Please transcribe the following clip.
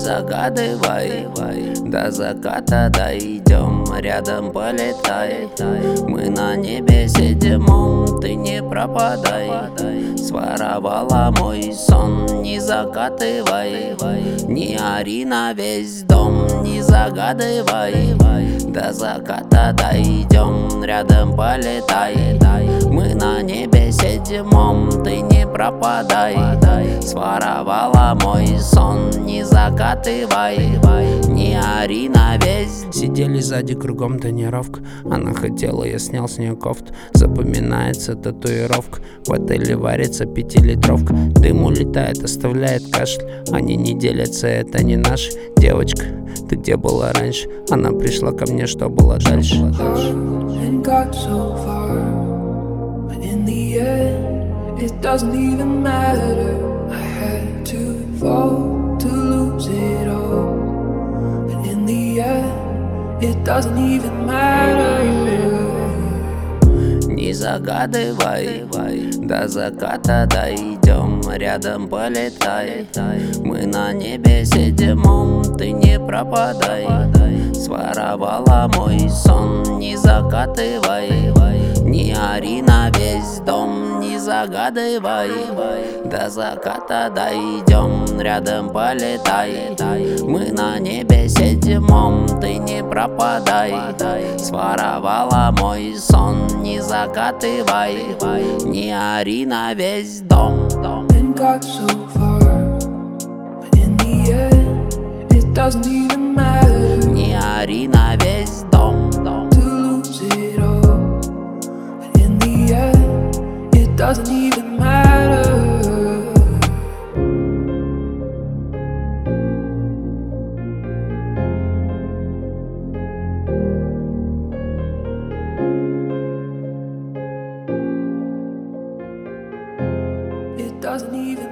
загадывай, до заката дойдем, рядом полетай. Мы на небе седьмом, ты не пропадай. Своровала мой сон, не закатывай, не ори на весь дом, не загадывай. До заката дойдем, рядом полетай. Мы на небе седьмом, ты не пропадай. Своровала мой сон, не закатывай, не ори на весь. Сидели сзади, кругом тонировка. Она хотела, я снял с нее кофту. Запоминается татуировка. В отеле варится 5-литровка. Дым улетает, оставляет кашель. Они не делятся, это не наши. Девочка, ты где была раньше? Она пришла ко мне, что было дальше? It doesn't even matter. I had to fall to lose it all. And in the end, it doesn't even matter. Не загадывай, до заката дойдем, рядом полетай. Мы на небе седьмом, ты не пропадай. Своровала мой сон, не закатывай, не ори на весь дом, не загадывай. До заката дойдем, рядом полетай. Мы на небе седьмом, ты не пропадай. Своровала мой сон, не закатывай, не ори на весь дом. And got so far, but in the end, it doesn't even matter. Не ори на весь дом. To lose it all, but in the end, it doesn't even matter. It doesn't even